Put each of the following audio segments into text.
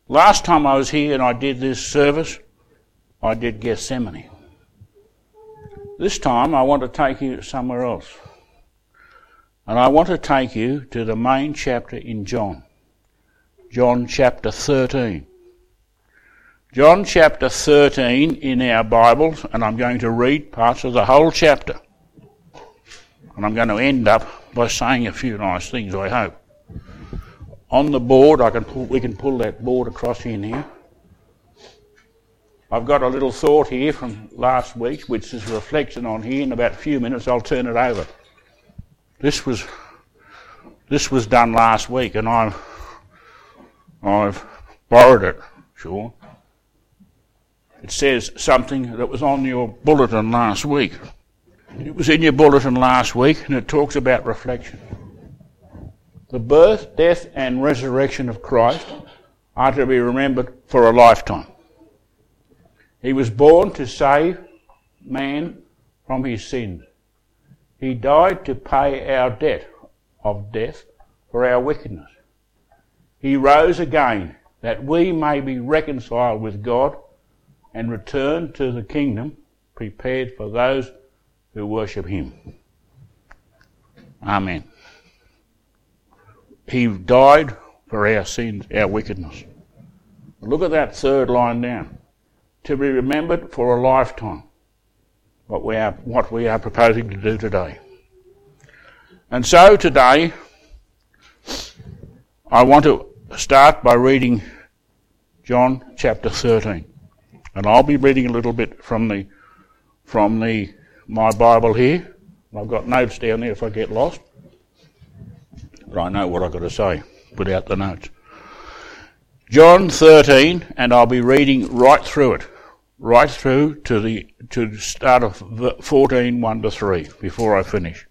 Last time I was here and I did this service, I did Gethsemane. This time I want to take you somewhere else. And I want to take you to the main chapter in John. John chapter 13. John chapter 13 in our Bibles, and I'm going to read parts of the whole chapter. And I'm going to end up by saying a few nice things, I hope. On the board, we can pull that board across in here. I've got a little thought here from last week, which is reflected on here. In about a few minutes, I'll turn it over. This was done last week, and I've borrowed it. Sure. It says something that was on your bulletin last week. It was in your bulletin last week, and it talks about reflection. The birth, death, and resurrection of Christ are to be remembered for a lifetime. He was born to save man from his sins. He died to pay our debt of death for our wickedness. He rose again that we may be reconciled with God and return to the kingdom prepared for those who worship him. Amen. He died for our sins, our wickedness. Look at that third line down. To be remembered for a lifetime. What we are proposing to do today. And so today, I want to start by reading John chapter 13. And I'll be reading a little bit from my Bible here. I've got notes down there if I get lost. But I know what I've got to say without the notes. John 13, and I'll be reading right through it. Right through to the start of 14, 1 to 3, before I finish.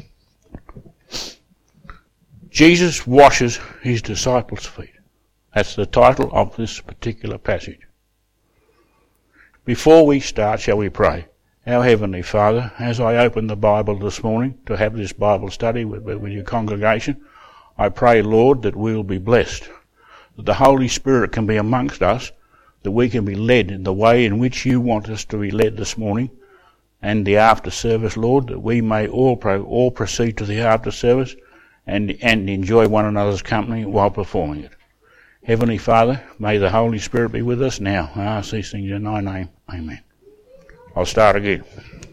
Jesus washes his disciples' feet. That's the title of this particular passage. Before we start, shall we pray? Our Heavenly Father, as I open the Bible this morning to have this Bible study with your congregation, I pray, Lord, that we will be blessed, that the Holy Spirit can be amongst us, that we can be led in the way in which you want us to be led this morning, and the after service, Lord, that we may all proceed to the after service and enjoy one another's company while performing it. Heavenly Father, may the Holy Spirit be with us now. I ask these things in thy name. Amen. I'll start again.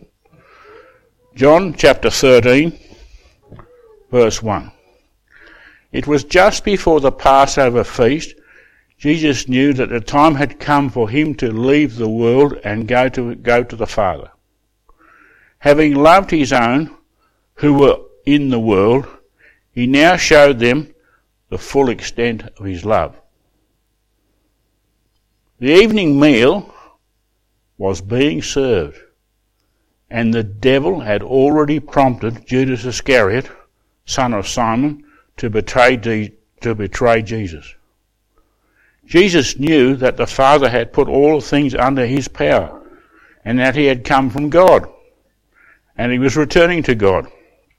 John chapter 13, verse 1. It was just before the Passover feast. Jesus knew that the time had come for him to leave the world and go to the Father. Having loved his own who were in the world, he now showed them the full extent of his love. The evening meal was being served, and the devil had already prompted Judas Iscariot, son of Simon, to betray Jesus. Jesus knew that the Father had put all things under his power, and that he had come from God, and he was returning to God.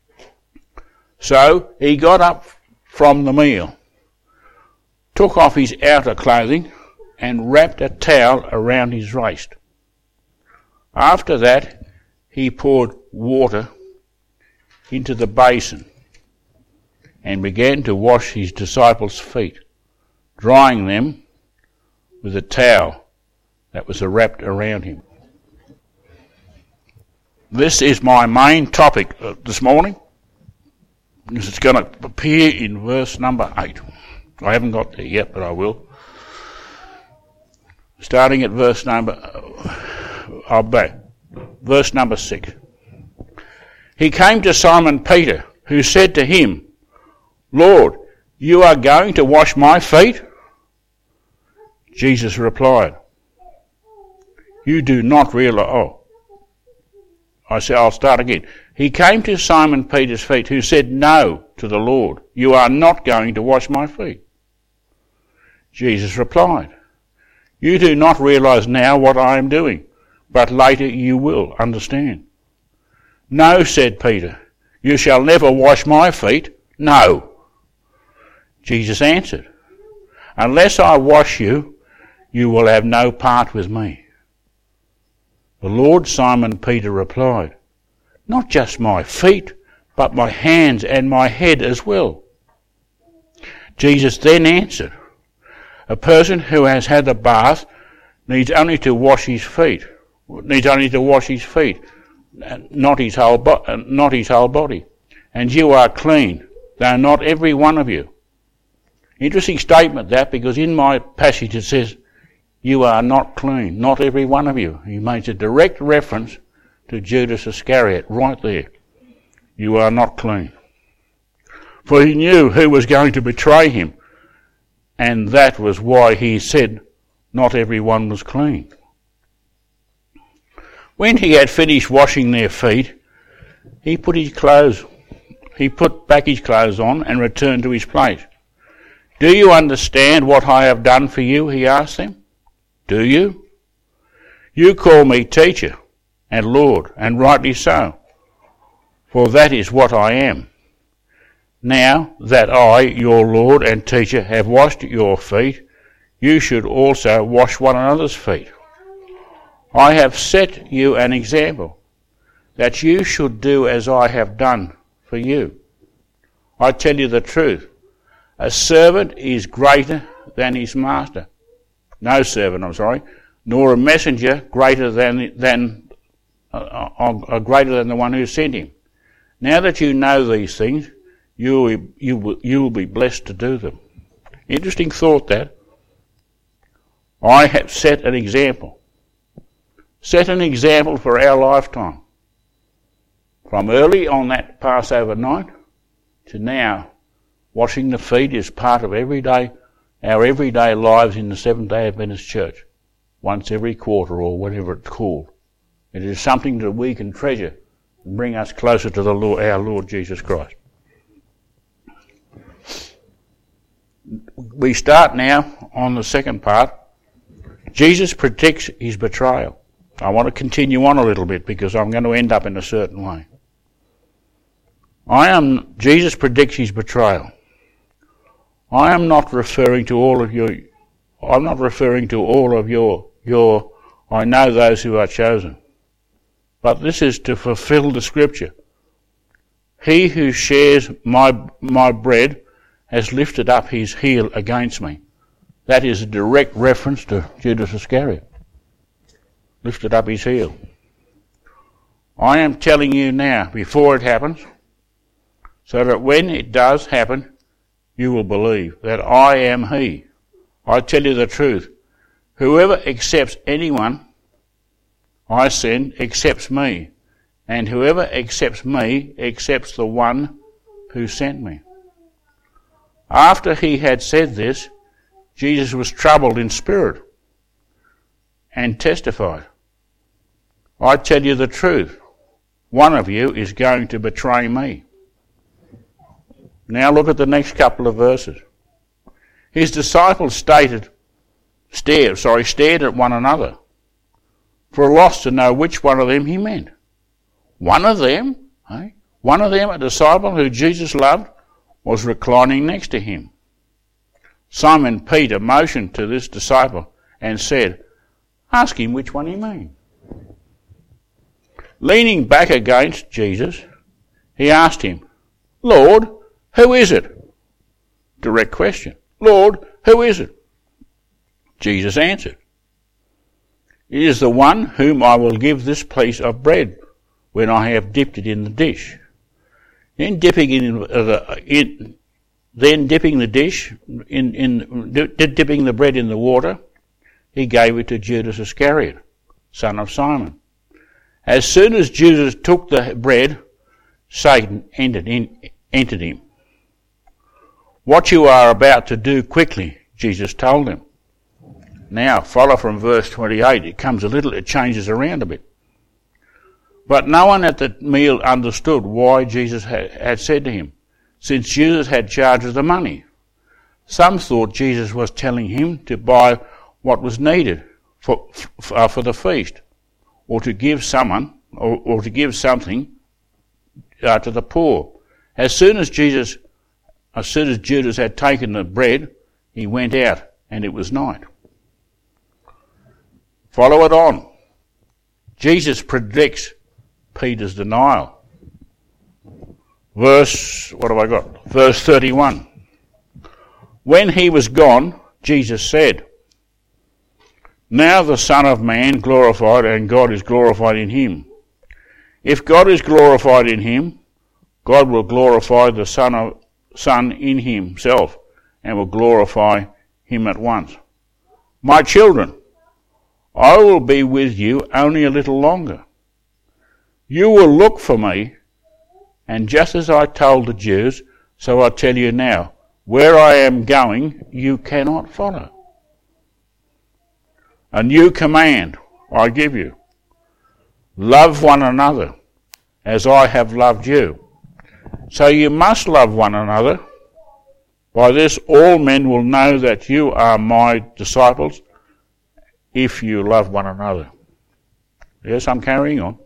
So he got up from the meal, took off his outer clothing, and wrapped a towel around his waist. After that, he poured water into the basin and began to wash his disciples' feet, drying them with a towel that was wrapped around him. This is my main topic this morning, because it's going to appear in verse number 8. I haven't got there yet, but I will. Starting at verse number 6. He came to Simon Peter, who said to him, Lord, you are going to wash my feet? Jesus replied, you do not realize... I'll start again. He came to Simon Peter's feet, who said no to the Lord, you are not going to wash my feet. Jesus replied, you do not realize now what I am doing, but later you will understand. No, said Peter, you shall never wash my feet. No. Jesus answered, Unless I wash you, you will have no part with me. The Lord Simon Peter replied, not just my feet, but my hands and my head as well. Jesus then answered, a person who has had a bath needs only to wash his feet, not his whole body. And you are clean, though not every one of you. Interesting statement that, because in my passage it says, you are not clean, not every one of you. He makes a direct reference to Judas Iscariot right there. You are not clean. For he knew who was going to betray him, and that was why he said not everyone was clean. When he had finished washing their feet, he put back his clothes on and returned to his place. Do you understand what I have done for you? He asked them. Do you? You call me teacher and Lord, and rightly so, for that is what I am. Now that I, your Lord and teacher, have washed your feet, you should also wash one another's feet. I have set you an example, that you should do as I have done for you. I tell you the truth, a servant is greater than his master. No servant, nor a messenger greater than the one who sent him. Now that you know these things, you will be blessed to do them. Interesting thought that. I have set an example. Set an example for our lifetime. From early on that Passover night to now, washing the feet is part of our everyday lives in the Seventh-day Adventist Church, once every quarter or whatever it's called. It is something that we can treasure and bring us closer to our Lord Jesus Christ. We start now on the second part. Jesus predicts his betrayal. I want to continue on a little bit because I'm going to end up in a certain way. Jesus predicts his betrayal. I am not referring to all of your, I know those who are chosen. But this is to fulfill the scripture. He who shares my bread has lifted up his heel against me. That is a direct reference to Judas Iscariot. Lifted up his heel. I am telling you now, before it happens, so that when it does happen, you will believe that I am he. I tell you the truth. Whoever accepts anyone I send accepts me, and whoever accepts me accepts the one who sent me. After he had said this, Jesus was troubled in spirit and testified, I tell you the truth, one of you is going to betray me. Now look at the next couple of verses. His disciples stared at one another, for a loss to know which one of them he meant. One of them, a disciple who Jesus loved, was reclining next to him. Simon Peter motioned to this disciple and said, ask him which one he means. Leaning back against Jesus, he asked him, Lord, who is it? Direct question. Lord, who is it? Jesus answered, it is the one whom I will give this piece of bread when I have dipped it in the dish. Then dipping the bread in the water, he gave it to Judas Iscariot, son of Simon. As soon as Judas took the bread, Satan entered him. What you are about to do quickly, Jesus told him. Now, follow from verse 28. It changes around a bit. But no one at the meal understood why Jesus had said to him, since Jesus had charge of the money. Some thought Jesus was telling him to buy what was needed for the feast, or to give something to the poor. As soon as Judas had taken the bread, he went out and it was night. Follow it on. Jesus predicts Peter's denial. Verse 31. When he was gone, Jesus said, "Now the Son of Man glorified, and God is glorified in him. If God is glorified in him, God will glorify the Son in himself, and will glorify him at once. My children, I will be with you only a little longer. You will look for me, and just as I told the Jews, so I tell you now, where I am going, you cannot follow. A new command I give you. Love one another as I have loved you. So you must love one another. By this all men will know that you are my disciples, if you love one another." Yes, I'm carrying on.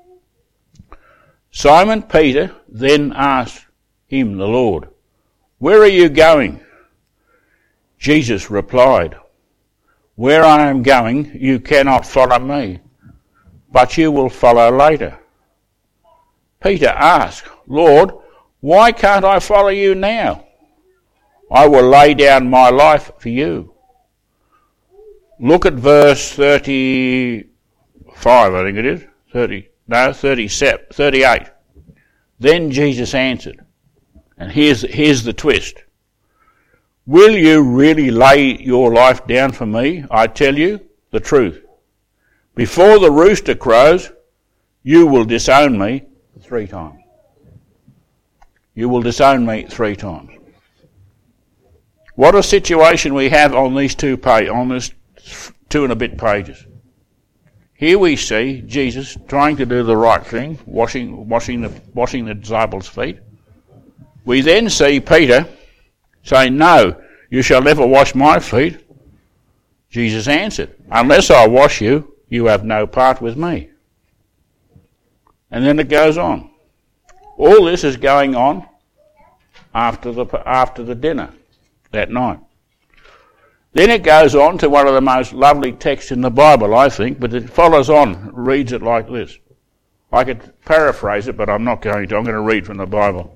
Simon Peter then asked him, the Lord, "Where are you going?" Jesus replied, "Where I am going, you cannot follow me, but you will follow later." Peter asked, "Lord, why can't I follow you now? I will lay down my life for you." Look at verse 35, I think it is. 38. Then Jesus answered, and here's the twist. "Will you really lay your life down for me? I tell you the truth. Before the rooster crows, you will disown me 3 times. You will disown me 3 times. What a situation we have on these 2 and a bit pages. Here we see Jesus trying to do the right thing, washing the disciples' feet. We then see Peter saying, "No, you shall never wash my feet." Jesus answered, "Unless I wash you, you have no part with me." And then it goes on. All this is going on after the dinner that night. Then it goes on to one of the most lovely texts in the Bible, I think, but it follows on, reads it like this. I could paraphrase it, but I'm not going to. I'm going to read from the Bible.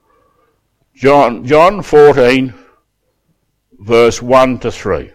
John 14, verse 1 to 3.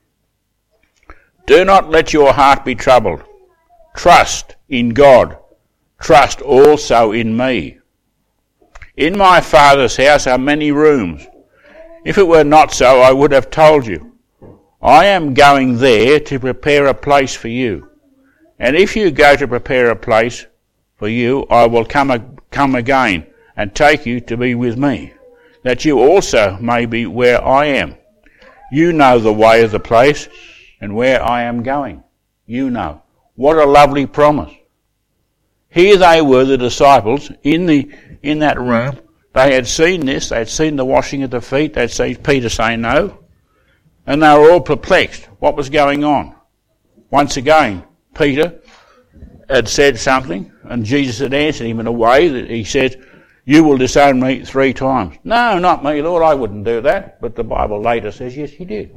"Do not let your heart be troubled. Trust in God. Trust also in me. In my Father's house are many rooms. If it were not so, I would have told you. I am going there to prepare a place for you. And if you go to prepare a place for you, I will come again and take you to be with me, that you also may be where I am. You know the way of the place and where I am going. You know." What a lovely promise. Here they were, the disciples, in that room. They had seen this. They had seen the washing of the feet. They had seen Peter say no. And they were all perplexed. What was going on? Once again, Peter had said something, and Jesus had answered him in a way that he said, "You will disown me 3 times. "No, not me, Lord, I wouldn't do that." But the Bible later says, yes, he did.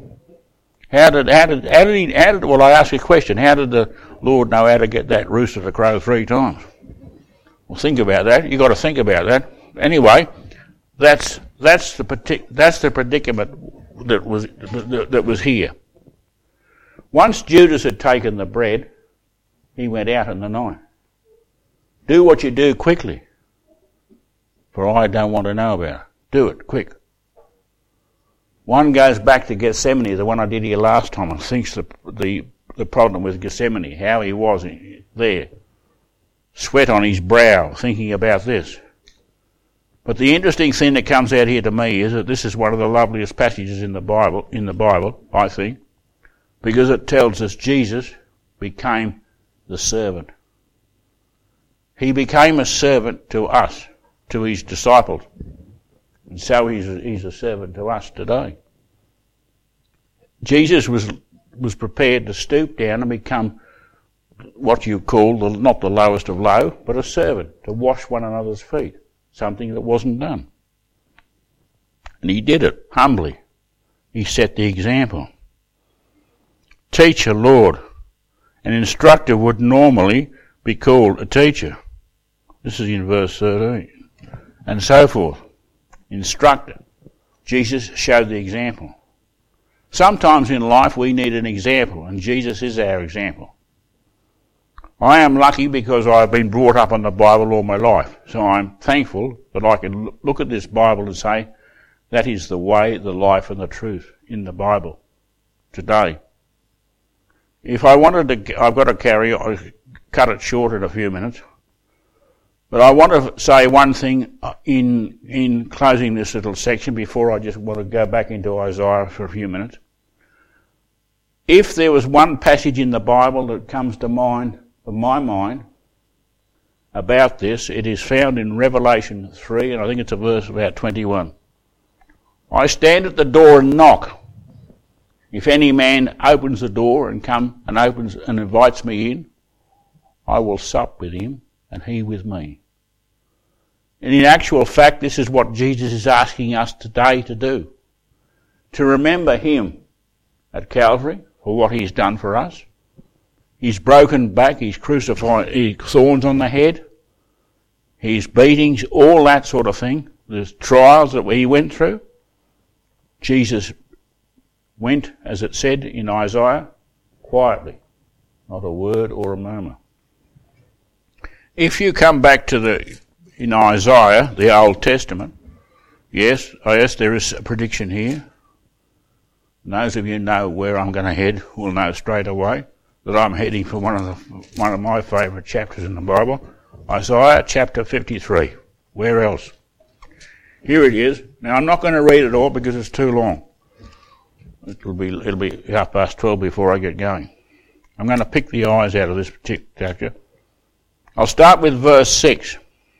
Well, I ask you a question. How did the Lord know how to get that rooster to crow 3 times? Well, think about that. You've got to think about that. Anyway, that's the predicament that was here. Once Judas had taken the bread, he went out in the night. Do what you do quickly, for I don't want to know about it. Do it quick. One goes back to Gethsemane, the one I did here last time, and thinks the problem with Gethsemane, how he was there, sweat on his brow, thinking about this. But the interesting thing that comes out here to me is that this is one of the loveliest passages in the Bible, I think, because it tells us Jesus became the servant. He became a servant to us, to his disciples. And so he's a servant to us today. Jesus was prepared to stoop down and become what you call, not the lowest of low, but a servant, to wash one another's feet, something that wasn't done. And he did it humbly. He set the example. teacher, Lord. An instructor would normally be called a teacher. This is in verse 13. And so forth. Instructor. Jesus showed the example. Sometimes in life we need an example, and Jesus is our example. I am lucky because I've been brought up on the Bible all my life, so I'm thankful that I can look at this Bible and say, that is the way, the life and the truth in the Bible today. If I wanted to, I've got to I'll cut it short in a few minutes, but I want to say one thing in closing this little section before I just want to go back into Isaiah for a few minutes. If there was one passage in the Bible that comes to mind, of my mind, about this, it is found in Revelation 3, and I think it's a verse about 21. I stand at the door and knock. If any man opens the door and opens and invites me in, I will sup with him and he with me. And in actual fact, this is what Jesus is asking us today to do. To remember him at Calvary for what he's done for us. His broken back, his crucified, his thorns on the head, his beatings, all that sort of thing, the trials that he went through. Jesus went, as it said in Isaiah, quietly, not a word or a murmur. If you come back to in Isaiah, the Old Testament, yes, there is a prediction here. And those of you know where I'm going to head will know straight away that I'm heading for one of my favourite chapters in the Bible, Isaiah chapter 53. Where else? Here it is. Now I'm not going to read it all because it's too long. It'll be 12:30 before I get going. I'm going to pick the eyes out of this particular chapter. I'll start with verse 6.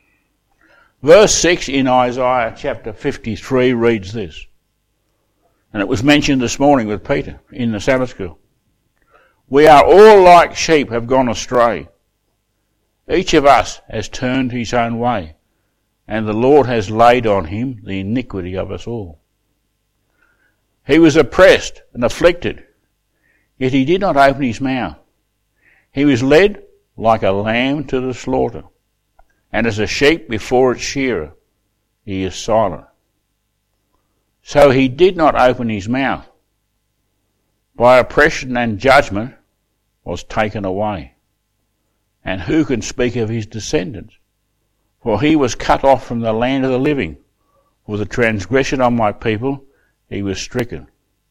Verse 6 in Isaiah chapter 53 reads this. And it was mentioned this morning with Peter in the Sabbath school. We are all like sheep have gone astray. Each of us has turned his own way, and the Lord has laid on him the iniquity of us all. He was oppressed and afflicted, yet he did not open his mouth. He was led like a lamb to the slaughter, and as a sheep before its shearer, he is silent. So he did not open his mouth. By oppression and judgment was taken away. And who can speak of his descendants? For he was cut off from the land of the living. For the transgression of my people he was stricken.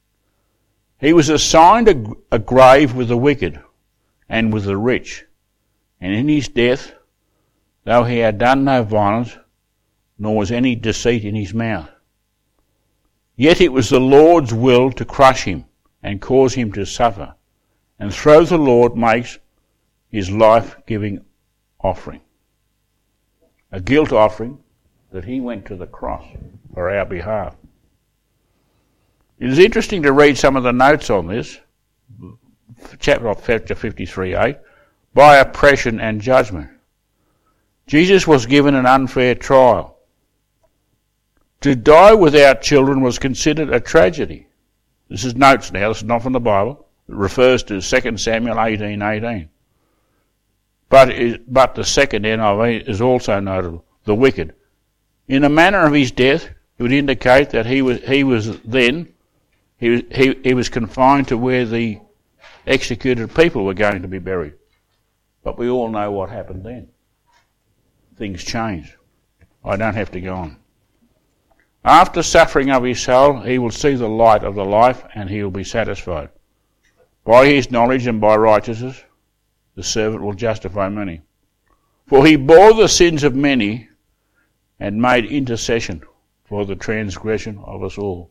He was assigned a grave with the wicked and with the rich. And in his death, though he had done no violence, nor was any deceit in his mouth, yet it was the Lord's will to crush him and cause him to suffer. And so the Lord makes his life-giving offering, a guilt offering that he went to the cross for our behalf. It is interesting to read some of the notes on this, chapter 53:8, by oppression and judgment. Jesus was given an unfair trial. To die without children was considered a tragedy. This is notes now, this is not from the Bible. It refers to 2 Samuel 18:18. But the second NIV is also notable, the wicked. In the manner of his death, it would indicate that he was confined to where the executed people were going to be buried. But we all know what happened then. Things changed. I don't have to go on. After suffering of his soul, he will see the light of the life and he will be satisfied. By his knowledge and by righteousness, the servant will justify many. For he bore the sins of many and made intercession for the transgression of us all.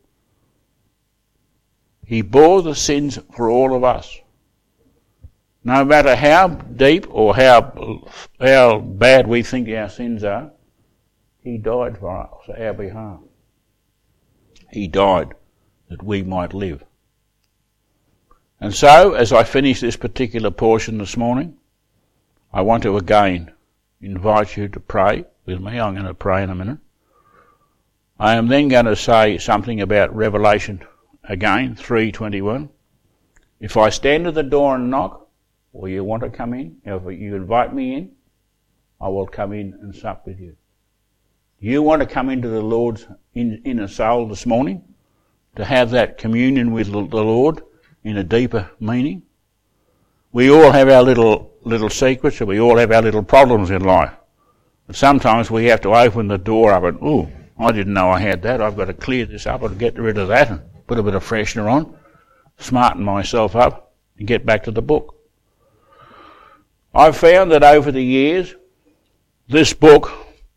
He bore the sins for all of us. No matter how deep or how bad we think our sins are, he died for us, our behalf. He died that we might live. And so, as I finish this particular portion this morning, I want to again invite you to pray with me. I'm going to pray in a minute. I am then going to say something about Revelation again, 3:21. If I stand at the door and knock, or you want to come in, if you invite me in, I will come in and sup with you. You want to come into the Lord's inner soul this morning, to have that communion with the Lord in a deeper meaning? We all have our little secrets, and we all have our little problems in life. But sometimes we have to open the door up and, oh, I didn't know I had that. I've got to clear this up and get rid of that and put a bit of freshener on, smarten myself up and get back to the book. I've found that over the years, this book,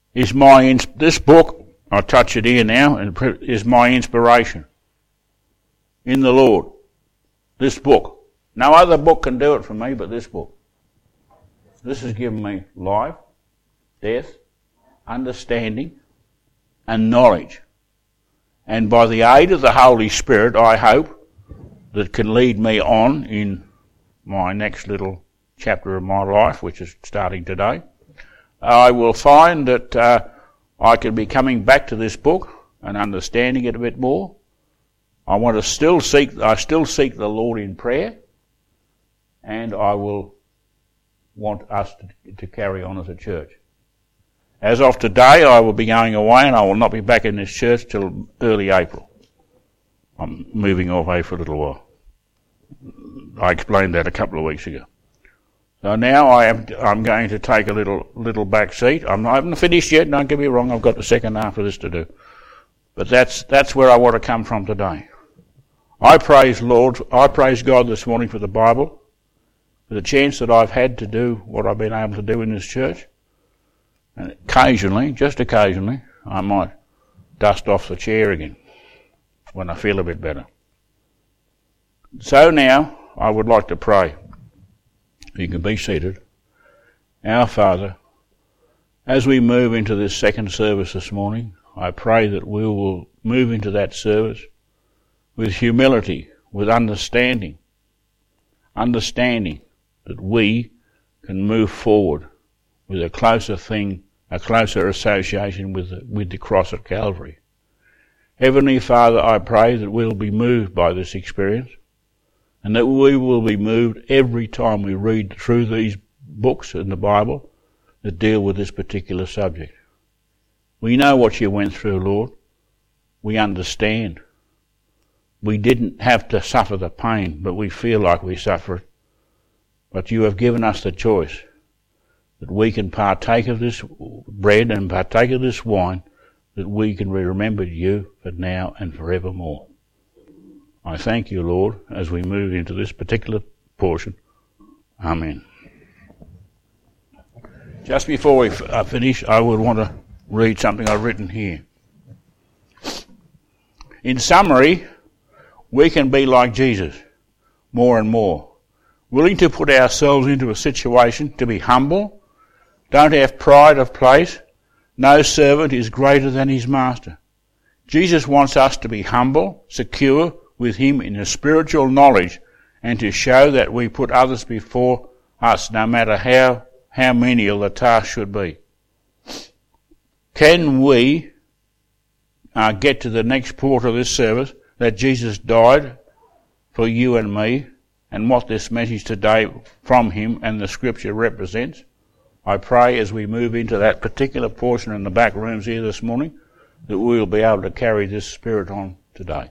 I'll touch it here now, is my inspiration in the Lord. This book. No other book can do it for me but this book. This has given me life, death, understanding, and knowledge. And by the aid of the Holy Spirit, I hope that can lead me on in my next little chapter of my life, which is starting today. I will find that I can be coming back to this book and understanding it a bit more. I still seek the Lord in prayer, and I will want us to carry on as a church. As of today, I will be going away, and I will not be back in this church till early April. I'm moving away for a little while. I explained that a couple of weeks ago. So now I'm going to take a little back seat. I haven't finished yet, don't get me wrong, I've got the second half of this to do. But that's where I want to come from today. I praise God this morning for the Bible, for the chance that I've had to do what I've been able to do in this church. And occasionally, just occasionally, I might dust off the chair again when I feel a bit better. So now, I would like to pray. You can be seated. Our Father, as we move into this second service this morning, I pray that we will move into that service with humility, with understanding that we can move forward with a closer association with the cross at Calvary. Heavenly Father, I pray that we'll be moved by this experience, and that we will be moved every time we read through these books in the Bible that deal with this particular subject. We know what you went through, Lord. We understand. We didn't have to suffer the pain, but we feel like we suffer it. But you have given us the choice that we can partake of this bread and partake of this wine, that we can remember you for now and forevermore. I thank you, Lord, as we move into this particular portion. Amen. Just before we finish, I would want to read something I've written here. In summary, we can be like Jesus more and more, willing to put ourselves into a situation to be humble, don't have pride of place. No servant is greater than his master. Jesus wants us to be humble, secure with him in a spiritual knowledge, and to show that we put others before us, no matter how menial the task should be. Can we get to the next part of this service, that Jesus died for you and me, and what this message today from him and the scripture represents? I pray as we move into that particular portion in the back rooms here this morning, that we will be able to carry this spirit on today.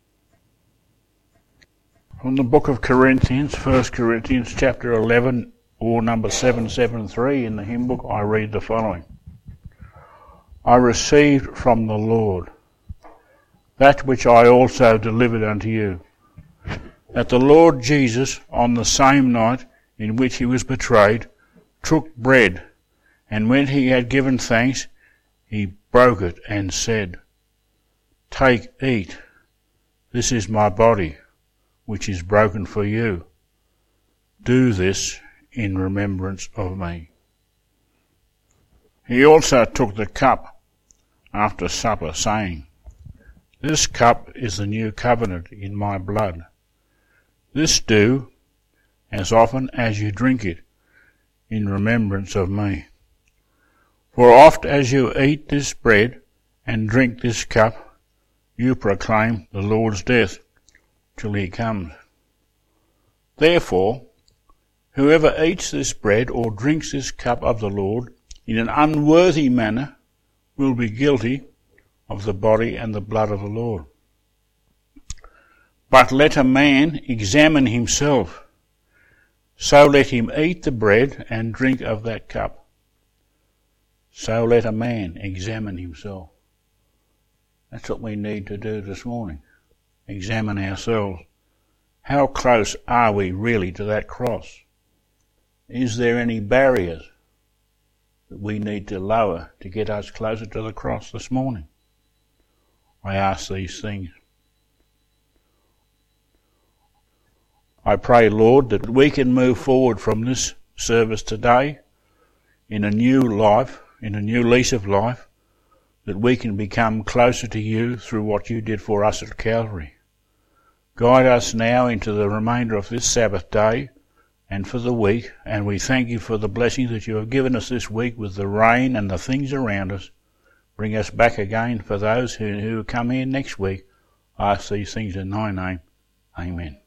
From the book of Corinthians, 1 Corinthians chapter 11, or number 773 in the hymn book, I read the following. I received from the Lord that which I also delivered unto you, that the Lord Jesus, on the same night in which he was betrayed, took bread, and when he had given thanks, he broke it and said, Take, eat, this is my body, which is broken for you. Do this in remembrance of me. He also took the cup after supper, saying, This cup is the new covenant in my blood. This do, as often as you drink it, in remembrance of me. For oft as you eat this bread and drink this cup, you proclaim the Lord's death till he comes. Therefore, whoever eats this bread or drinks this cup of the Lord in an unworthy manner will be guilty of the body and the blood of the Lord. But let a man examine himself, so let him eat the bread and drink of that cup. So let a man examine himself. That's what we need to do this morning. Examine ourselves. How close are we really to that cross? Is there any barriers that we need to lower to get us closer to the cross this morning? I ask these things. I pray, Lord, that we can move forward from this service today in a new life, in a new lease of life, that we can become closer to you through what you did for us at Calvary. Guide us now into the remainder of this Sabbath day and for the week, and we thank you for the blessings that you have given us this week with the rain and the things around us. Bring us back again for those who come here next week. I ask these things in thy name. Amen.